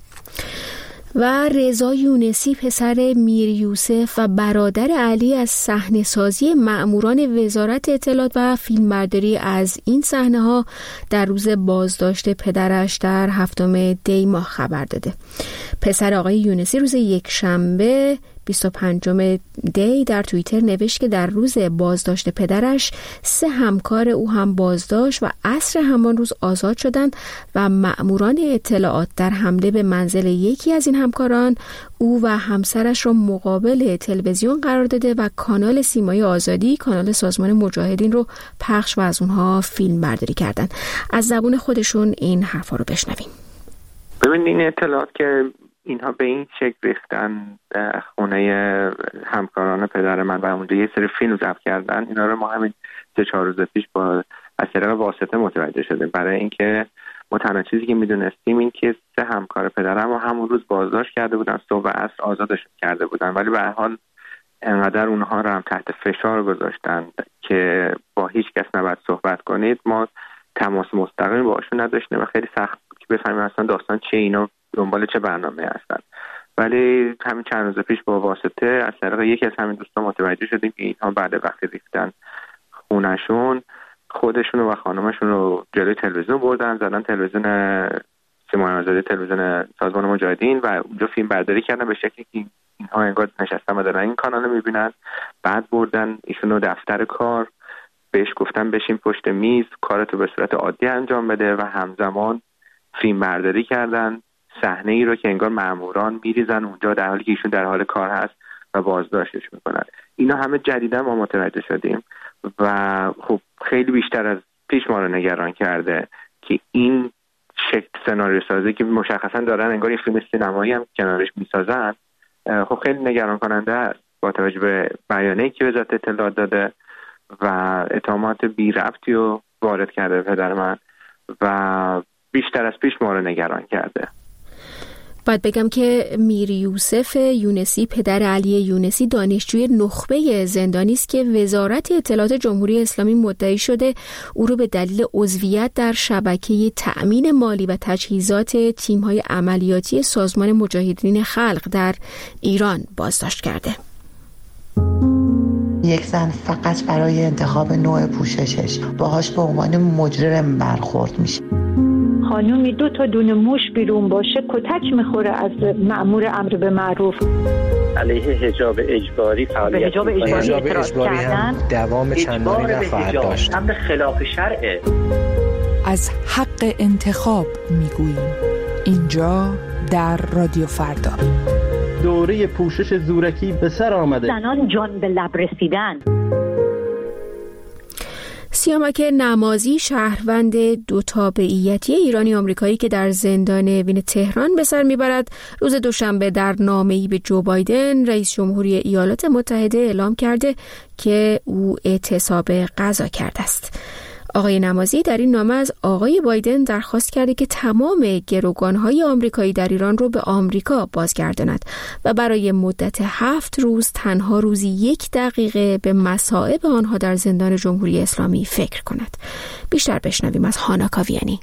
[SPEAKER 1] و رضا یونسی پسر میر یوسف و برادر علی از صحنه سازی مأموران وزارت اطلاعات و فیلمبرداری از این صحنه ها در روز بازداشت پدرش در هفتم دی ماه خبر داده. پسر آقای یونسی روز یک شنبه بیست و پنجم دی در توییتر نوشت که در روز بازداشت پدرش سه همکار او هم بازداشت و عصر همان روز آزاد شدند و مأموران اطلاعات در حمله به منزل یکی از این همکاران او و همسرش را مقابل تلویزیون قرار داده و کانال سیمای آزادی، کانال سازمان مجاهدین رو پخش و از اونها فیلم برداری کردند. از زبون خودشون این حرفا رو بشنویم.
[SPEAKER 17] ببینید این اطلاعات که اینها به این شکل ریختن در خونه همکاران پدر من و اونجا یه سری فیلم ضبط کردن، اینا رو ما همین سه چهار روز پیش با از طریق واسطه متوجه شدیم، برای اینکه ما تنها چیزی که میدونستیم این که سه همکار پدرم رو همون روز بازداشت کرده بودن، صبح و عصر آزادشون کرده بودن، ولی به هر حال انقدر اونها رو هم تحت فشار گذاشتن که با هیچ کس نباید صحبت کنید. ما تماس مستقیم باشون نداشتیم و خیلی سخت بود که بفهمیم اصلا داستان چه، اینا دنبال چه برنامه هستن. ولی همین چند روز پیش با واسطه از طریق یکی از همین دوستان متوجه شدیم که اینها بعد وقتی ریختن خونشون، خودشون و خانمشون رو جلوی تلویزیون بردن، زدن تلویزیون سیمای آزادی، تلویزیون سازمان مجاهدین، و اونجا فیلم برداری کردن به شکلی که اینها انگار نشستن و دارن این کانال رو میبینن. بعد بردن ایشون رو دفتر کار، بهش گفتن بشین پشت میز، کارتو به صورت عادی انجام بده، و همزمان فیلم برداری کردن صحنه ای رو که انگار ماموران میریزن اونجا در حالی که ایشون در حال کار هست و بازداشتش میکنن. اینا همه جدیدا ما متوجه شدیم و خب خیلی بیشتر از پیش ما رو نگران کرده که این شکل سناریو سازی که مشخصا دارن انگار یه فیلم سینمایی هم کنارش میسازن، خب خیلی نگران کننده است با توجه به بیانیه‌ای که وزارت اطلاعات داده و اتهامات بی ربطی رو وارد کرده پدر من و بیشتر از پیش ما رو نگران کرده.
[SPEAKER 1] باید بگم که میر یوسف یونسی، پدر علی یونسی، دانشجوی نخبه زندانی است که وزارت اطلاعات جمهوری اسلامی مدعی شده او رو به دلیل عضویت در شبکه تأمین مالی و تجهیزات تیم‌های عملیاتی سازمان مجاهدین خلق در ایران بازداشت کرده.
[SPEAKER 18] یک زن فقط برای انتخاب نوع پوششش باهاش به عنوان مجرم برخورد میشه.
[SPEAKER 8] خانومی دو تا دونه موش بیرون باشه کتک میخوره از مأمور امر به معروف.
[SPEAKER 19] علیه حجاب اجباری فعالیت
[SPEAKER 8] حجاب اجباری,
[SPEAKER 19] حجاب
[SPEAKER 8] اجباری
[SPEAKER 19] هم
[SPEAKER 20] دوام چندانی نخواهد داشت.
[SPEAKER 19] امر خلاف شرعه.
[SPEAKER 14] از حق انتخاب میگوییم اینجا در رادیو فردا.
[SPEAKER 20] دوره پوشش زورکی به سر آمده.
[SPEAKER 8] زنان جان به لب رسیدن.
[SPEAKER 1] سیامک نمازی، شهروند دو تابعیتی ایرانی آمریکایی که در زندان اوین تهران به سر میبرد، روز دوشنبه در نامه‌ای به جو بایدن رئیس جمهوری ایالات متحده اعلام کرده که او اعتصاب غذا کرده است. آقای نمازی در این نامه از آقای بایدن درخواست کرده که تمام گروگان‌های آمریکایی در ایران رو به آمریکا بازگرداند و برای مدت هفت روز تنها روزی یک دقیقه به مصائب آنها در زندان جمهوری اسلامی فکر کند. بیشتر بشنویم از هانا کاویانی.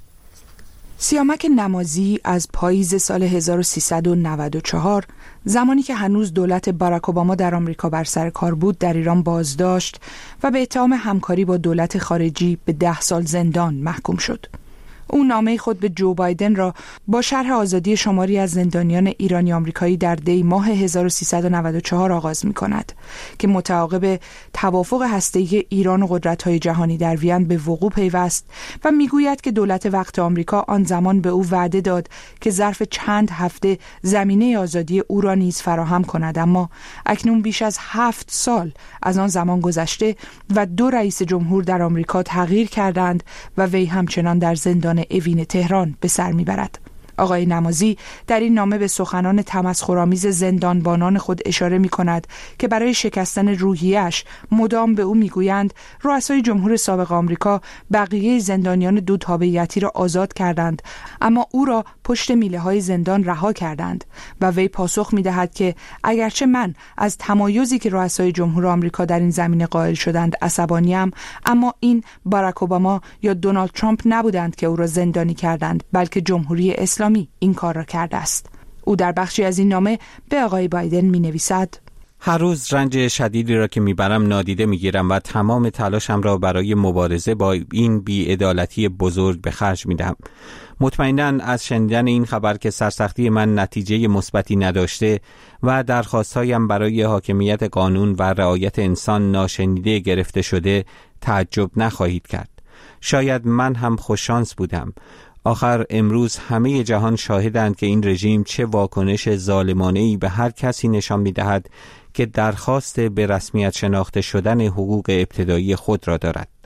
[SPEAKER 14] سیامک نمازی از پاییز سال هزار و سیصد و نود و چهار، زمانی که هنوز دولت باراک اوباما در آمریکا بر سر کار بود، در ایران بازداشت و به اتهام همکاری با دولت خارجی به ده سال زندان محکوم شد. او نامه خود به جو بایدن را با شرح آزادی شماری از زندانیان ایرانی آمریکایی در دی ماه هزار و سیصد و نود و چهار آغاز می کند که متعاقب توافق هسته‌ای ایران و قدرت‌های جهانی در وین به وقوع پیوست و میگوید که دولت وقت آمریکا آن زمان به او وعده داد که ظرف چند هفته زمینه آزادی او را نیز فراهم کند، اما اکنون بیش از هفت سال از آن زمان گذشته و دو رئیس جمهور در آمریکا تغییر کردند و وی همچنان در زندان اوین تهران به سر میبرد. آقای نمازی در این نامه به سخنان تمسخرآمیز زندانبانان خود اشاره می کند که برای شکستن روحیه‌اش مدام به او میگویند رؤسای جمهور سابق آمریکا بقیه زندانیان دو تابعیتی را آزاد کردند اما او را پشت میله های زندان رها کردند و وی پاسخ می دهد که اگرچه من از تمایزی که رؤسای جمهور آمریکا در این زمینه قائل شدند عصبانیم، اما این باراک اوباما یا دونالد ترامپ نبودند که او را زندانی کردند، بلکه جمهوری اسلامی این کار را کرده است. او در بخشی از این نامه به آقای بایدن می نویسد:
[SPEAKER 21] هر روز رنج شدیدی را که میبرم نادیده میگیرم و تمام تلاشم را برای مبارزه با این بی‌عدالتی بزرگ به خرج میدم. مطمئناً از شنیدن این خبر که سرسختی من نتیجه مثبتی نداشته و درخواستهایم برای حاکمیت قانون و رعایت انسان ناشنیده گرفته شده تعجب نخواهید کرد. شاید من هم خوششانس بودم. آخر امروز همه جهان شاهدند که این رژیم چه واکنش ظالمانه‌ای به هر کسی نشان می‌دهد که درخواست به رسمیت شناخته شدن حقوق ابتدایی خود را دارد.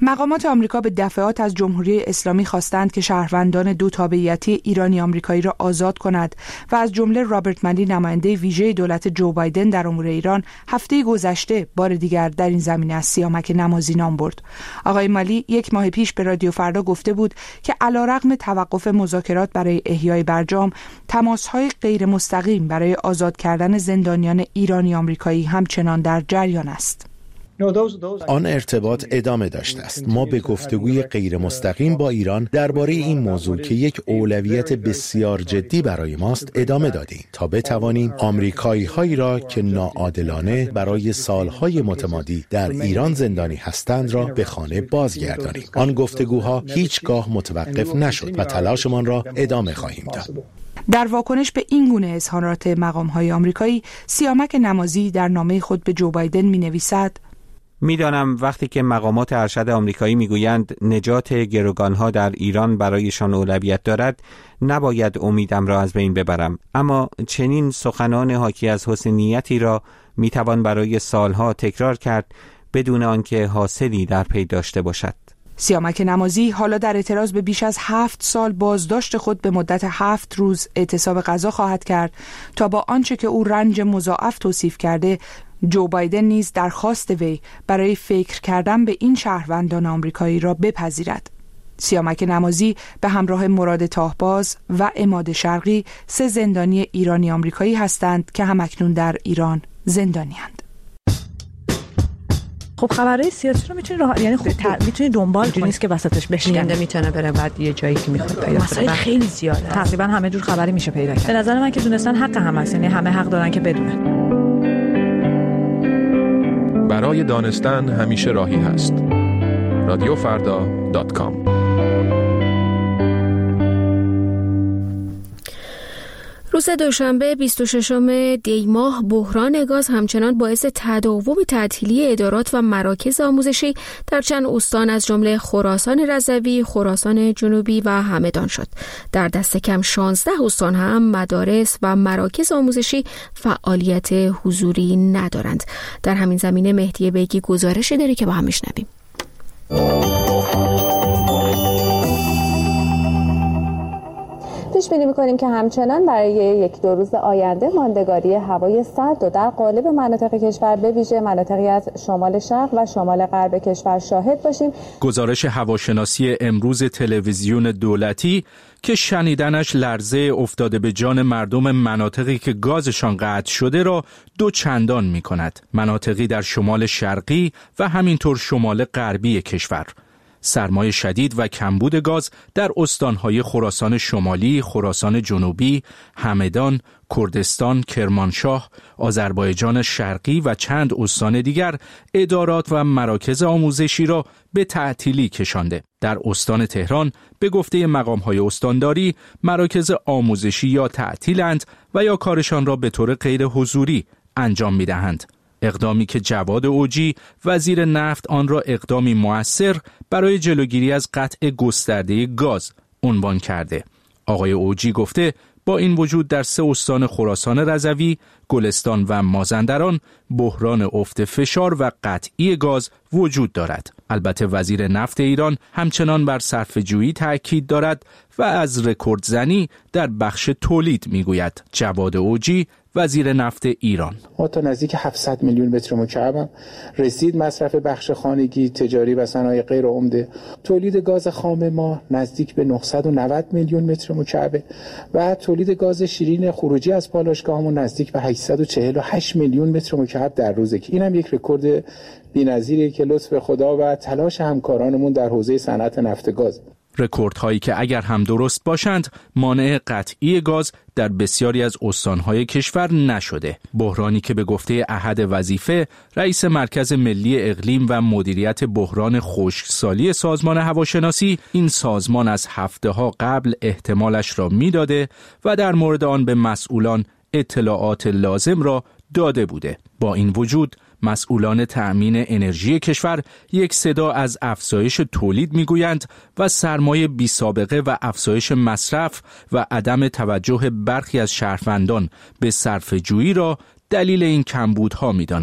[SPEAKER 14] مقامات آمریکا به دفعات از جمهوری اسلامی خواستند که شهروندان دو تابعیتی ایرانی آمریکایی را آزاد کند و از جمله رابرت مالی نماینده ویژه دولت جو بایدن در امور ایران هفته گذشته بار دیگر در این زمینه از سیامک نمازی نام برد. آقای مالی یک ماه پیش به رادیو فردا گفته بود که علیرغم توقف مذاکرات برای احیای برجام، تماس‌های غیر مستقیم برای آزاد کردن زندانیان ایرانی آمریکایی همچنان در جریان است.
[SPEAKER 3] آن ارتباط ادامه داشته است. ما به گفتگوی غیر مستقیم با ایران درباره این موضوع که یک اولویت بسیار جدی برای ماست ادامه دادیم تا بتوانیم آمریکایی هایی را که ناعادلانه برای سالهای متمادی در ایران زندانی هستند را به خانه بازگردانیم. آن گفتگوها هیچگاه متوقف نشد و تلاشمان را ادامه خواهیم داد.
[SPEAKER 14] در واکنش به این گونه اظهارات مقام‌های آمریکایی، سیامک نمازی در نامه خود به جو بایدن می‌نویسد:
[SPEAKER 21] میدانم وقتی که مقامات ارشد آمریکایی میگویند نجات گروگانها در ایران برایشان اولویت دارد، نباید امیدم را از بین ببرم، اما چنین سخنان حاکی از حسن نیتی را میتوان برای سالها تکرار کرد بدون آنکه حاصلی در پی داشته باشد.
[SPEAKER 14] سیامک نمازی حالا در اعتراض به بیش از هفت سال بازداشت خود به مدت هفت روز اعتصاب غذا خواهد کرد تا با آنچه که او رنج مضاعف توصیف کرده، جو بایدن نیز درخواست وی برای فکر کردن به این شهروندان آمریکایی را بپذیرد. سیامک نمازی به همراه مراد تاهباز و عماد شرقی سه زندانی ایرانی آمریکایی هستند که همکنون در ایران زندانی‌اند.
[SPEAKER 22] خب خبرهای سیاسی رو میتونی راه یعنی خب میتونی دنبال کنی، نیست که وسطش بشکنه، میتونه بره بعد یه جایی که میخواد پیدا کنه. مسائل خیلی زیاده، تقریبا همه جور خبری میشه پیدا کرد. به نظر من که دونستن حق هم هست، یعنی همه حق دارن که بدونن.
[SPEAKER 23] برای دانستن همیشه راهی هست. رادیو فردا دات کام.
[SPEAKER 1] روز دوشنبه بیست و ششم دی ماه بحران گاز همچنان باعث تداوم تعطیلی ادارات و مراکز آموزشی در چند استان از جمله خراسان رضوی، خراسان جنوبی و همدان شد. در دست کم شانزده استان هم مدارس و مراکز آموزشی فعالیت حضوری ندارند. در همین زمینه مهدی بیگی گزارشی داره که با هم میشنویم.
[SPEAKER 24] پیش بینی می‌کنیم که همچنان برای یک دو روز آینده ماندگاری هوای سرد و در قالب مناطق کشور به ویژه مناطقی از شمال شرق و شمال غرب کشور شاهد باشیم.
[SPEAKER 23] گزارش هواشناسی امروز تلویزیون دولتی که شنیدنش لرزه افتاده به جان مردم مناطقی که گازشان قطع شده را دو چندان می‌کند. مناطقی در شمال شرقی و همینطور شمال غربی کشور. سرمای شدید و کمبود گاز در استانهای خراسان شمالی، خراسان جنوبی، همدان، کردستان، کرمانشاه، آذربایجان شرقی و چند استان دیگر ادارات و مراکز آموزشی را به تعطیلی کشانده. در استان تهران به گفته مقام‌های استانداری مراکز آموزشی یا تعطیلند و یا کارشان را به طور غیر حضوری انجام می‌دهند. اقدامی که جواد اوجی وزیر نفت آن را اقدامی مؤثر برای جلوگیری از قطع گسترده گاز عنوان کرده. آقای اوجی گفته با این وجود در سه استان خراسان رضوی، گلستان و مازندران بحران افت فشار و قطعی گاز وجود دارد. البته وزیر نفت ایران همچنان بر صرفه‌جویی تأکید دارد و از رکوردزنی در بخش تولید میگوید. جواد اوجی وزیر نفت ایران:
[SPEAKER 25] ما تا نزدیک هفتصد میلیون متر مکعب رسید مصرف بخش خانگی، تجاری و صنایع غیر عمده. تولید گاز خام ما نزدیک به نهصد و نود میلیون متر مکعب و تولید گاز شیرین خروجی از پالایشگاهمون نزدیک به هشتصد و چهل و هشت میلیون متر مکعب در روزه که اینم یک رکورد بی‌نظیریه که لطف خدا و تلاش همکارانمون در حوزه صنعت نفت گاز.
[SPEAKER 23] رکوردهایی که اگر هم درست باشند مانع قطعی گاز در بسیاری از استانهای کشور نشده. بحرانی که به گفته احد وظیفه رئیس مرکز ملی اقلیم و مدیریت بحران خشکسالی سازمان هواشناسی، این سازمان از هفته‌ها قبل احتمالش را میداده و در مورد آن به مسئولان اطلاعات لازم را داده بوده. با این وجود مسئولان تأمین انرژی کشور یک صدا از افزایش تولید میگویند و سرمایه بی سابقه و افزایش مصرف و عدم توجه برخی از شهروندان به صرفه‌جویی را دلیل این کمبودها می‌دانند.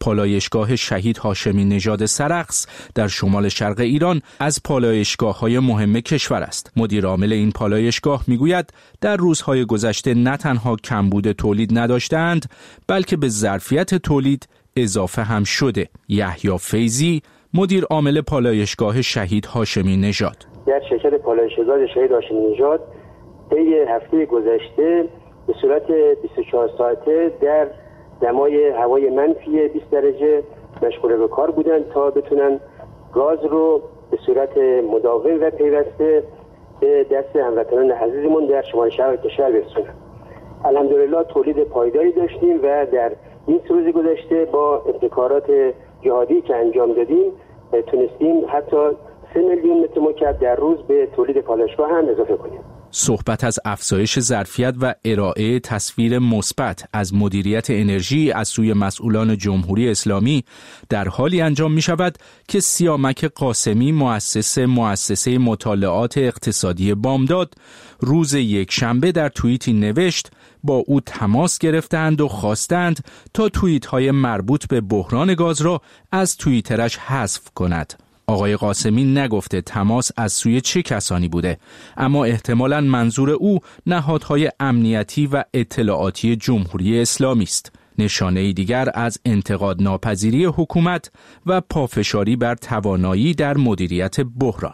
[SPEAKER 23] پالایشگاه شهید هاشمی نژاد سرخس در شمال شرق ایران از پالایشگاه‌های مهم کشور است. مدیر عامل این پالایشگاه میگوید در روزهای گذشته نه تنها کمبود تولید نداشتند، بلکه به ظرفیت تولید اضافه هم شده. یحیی فیضی، مدیر عامل پالایشگاه شهید هاشمی نژاد:
[SPEAKER 2] در شرکت پالایشگاه شهید هاشمی نژاد طی هفته گذشته به صورت بیست و چهار ساعته در دمای هوای منفی بیست درجه مشغول به کار بودند تا بتونن گاز رو به صورت مداوم و پیوسته به دست هموطنان عزیزمون در شمال شرق کشور برسونن. الحمدلله تولید پایداری داشتیم و در این سه روز گذشته با ابتکارات جهادی که انجام دادیم تونستیم حتی سه میلیون متر مکعب در روز به تولید پالایشگاه هم اضافه کنیم.
[SPEAKER 23] صحبت از افزایش ظرفیت و ارائه تصویر مثبت از مدیریت انرژی از سوی مسئولان جمهوری اسلامی در حالی انجام می شود که سیامک قاسمی مؤسس مؤسسه مطالعات اقتصادی بامداد روز یک شنبه در توییتی نوشت با او تماس گرفتند و خواستند تا توییت های مربوط به بحران گاز را از توییترش حذف کند. آقای قاسمی نگفته تماس از سوی چه کسانی بوده، اما احتمالاً منظور او نهادهای امنیتی و اطلاعاتی جمهوری اسلامی است. نشانه دیگر از انتقاد ناپذیری حکومت و پافشاری بر توانایی در مدیریت بحران.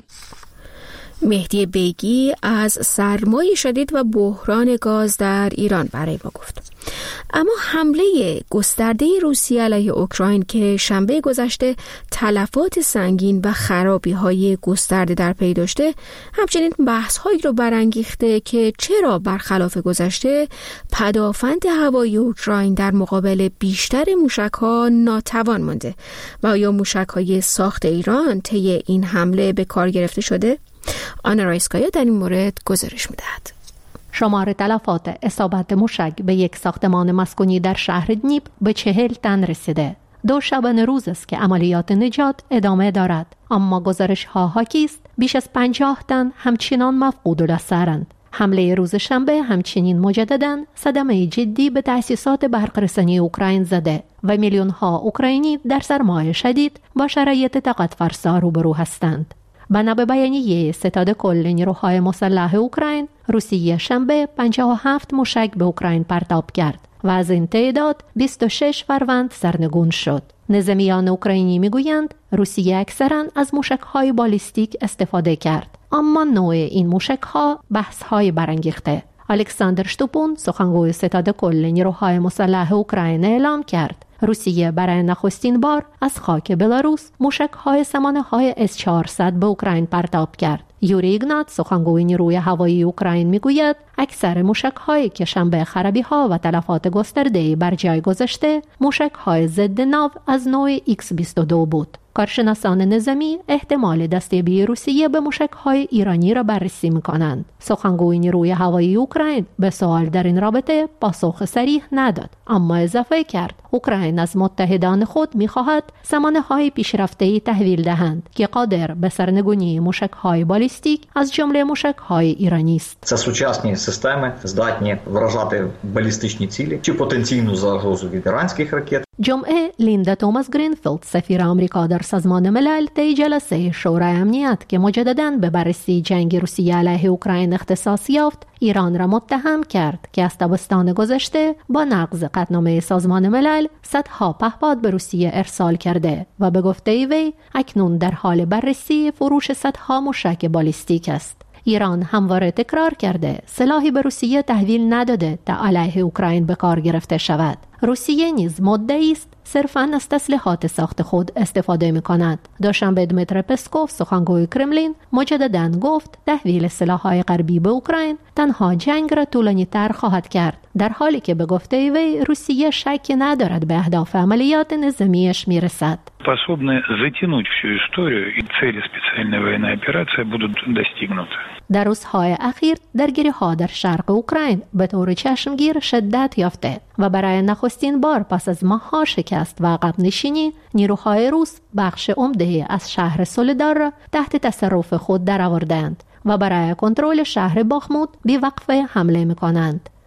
[SPEAKER 1] مهدی بیگی از سرمای شدید و بحران گاز در ایران برای ما گفت. اما حمله گسترده روسیه علیه اوکراین که شنبه گذشته تلفات سنگین و خرابی‌های گسترده در پی داشته، همچنین بحث‌هایی را برانگیخته که چرا برخلاف گذشته پدافند هوایی اوکراین در مقابل بیشتر موشک‌ها ناتوان مانده و آیا موشک‌های ساخت ایران طی این حمله به کار گرفته شده؟ آنا رایسکایا در این مورد گزارش می‌دهد.
[SPEAKER 4] شمار تلفات اصابت موشک به یک ساختمان مسکونی در شهر دنیپ به چهل تن رسیده. دو شبانه روز است که عملیات نجات ادامه دارد، اما گزارش ها حاکی است بیش از پنجاه تن همچنان مفقود الاثرند. حمله روز شنبه همچنین مجدداً صدمه جدی به تأسیسات برقرسانی اوکراین زده و میلیون ها اوکراینی در سرمایه شدید با شرایط طاقت فرسا روبرو هستند. بنا به بیانیه ستاد کل نیروهای مسلح اوکراین، روسیه شنبه پنجاه و هفت موشک به اوکراین پرتاب کرد و از این تعداد بیست و شش فروند سرنگون شد. نظامیان اوکراینی میگویند روسیه اکثراً از موشک‌های بالیستیک استفاده کرد، اما نوع این موشک‌ها بحث‌های برانگیخته. الکساندر شتوپون، سخنگوی ستاد کل نیروهای مسلح اوکراین، اعلام کرد روسیه برای نخستین بار از خاک بلاروس موشک‌های سامانه‌های اس چهارصد به اوکراین پرتاب کرد. یوری ایگنات، سخنگوی نیروی هوایی اوکراین، میگوید اکثر موشک‌هایی که شنبه خرابی‌ها و تلفات گسترده‌ای بر جای گذاشته، موشک‌های ضد ناو از نوع ایکس بیست و دو بود. کارشناسان نظامی احتمال دستیابی روسیه به موشک‌های ایرانی را بررسی می‌کنند. سخنگوی نیروی هوایی اوکراین به سوال در این رابطه پاسخ صریح نداد، اما اضافه کرد اوکراین از متحدان خود می‌خواهد سامانه‌های پیشرفته‌ای تحویل دهند که قادر به سرنگونی موشک‌های بالیستیک از جمله موشک‌های ایرانی است.
[SPEAKER 5] Це сучасні системи здатні вражати балістичні цілі чи потенційну загрозу від іранських ракет.
[SPEAKER 4] جمعه لیندا توماس گرینفیلد، سفیر آمریکا در سازمان ملل، طی جلسه شورای امنیت که مجدداً به بررسی جنگ روسیه علیه اوکراین اختصاص یافت، ایران را متهم کرد که از تابستان گذشته با نقض قطعنامه سازمان ملل صدها پهپاد به روسیه ارسال کرده و به گفته وی اکنون در حال بررسی فروش صدها موشک بالیستیک است. ایران همواره تکرار کرده سلاحی به روسیه تحویل نداده تا علیه اوکراین به کار گرفته شود. روسیه نیز مدعی است صرفاً از تسلیحات ساخت خود استفاده می کند. دوشنبه دمیتر پسکوف، سخنگوی کرملین، مجدداً گفت تحویل سلاح‌های غربی به اوکراین تنها جنگ را طولانی‌تر خواهد کرد، در حالی که به گفته وی روسیه شکی ندارد به اهداف عملیات نظامیش می رسد.
[SPEAKER 6] способны затянуть всю историю, и цели специальной военной операции будут достигнуты.
[SPEAKER 4] در روزهای اخیر درگیری‌ها در شرق اوکراین به طور چشمگیر شدت یافته و برای نخستین بار پس از ماه‌ها شکست و عقب نشینی، نیروهای روس بخش عمده از شهر سولدار را تحت تصرف خود درآوردند و برای کنترل شهر باخموت بی‌وقفه حمله می‌کنند.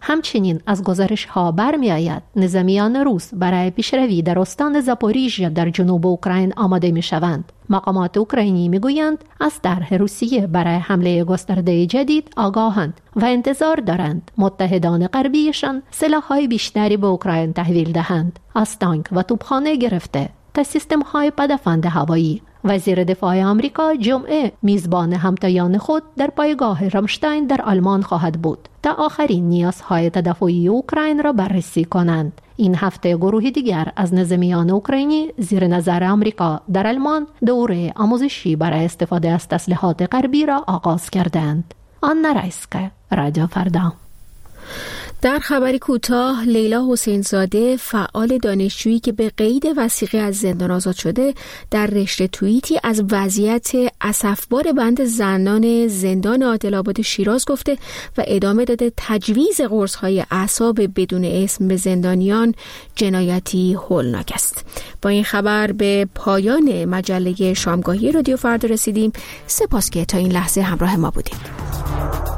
[SPEAKER 4] همچنین از گزارش ها برمی آید نظامیان روس برای پیشروی در استان زاپوریژیا در جنوب اوکراین آماده می شوند. مقامات اوکراینی می گویند از طرح روسیه برای حمله گسترده جدید آگاهند و انتظار دارند متحدان غربیشان سلاح‌های بیشتری به اوکراین تحویل دهند، از تانک و توپخانه گرفته تا سیستم‌های پدافند هوایی. وزیر دفاع آمریکا جمعه میزبان همتایان خود در پایگاه رامشتاین در آلمان خواهد بود تا آخرین نیازهای تدافعی اوکراین را بررسی کنند. این هفته گروهی دیگر از نظامیان اوکراینی زیر نظر آمریکا در آلمان دوره آموزشی برای استفاده از تسلیحات غربی را آغاز کردند. آنا رایسکا، رادیو فردا.
[SPEAKER 1] در خبری کوتاه، لیلا حسین زاده فعال دانشجویی که به قید وثیقه از زندان آزاد شده در رشته توییتی از وضعیت اسفبار بند زنان زندان عادل‌آباد شیراز گفته و ادامه داده تجویز قرص‌های اعصاب بدون اسم به زندانیان جنایتی هولناک است. با این خبر به پایان مجله شامگاهی رادیو فردا رسیدیم. سپاس که تا این لحظه همراه ما بودید.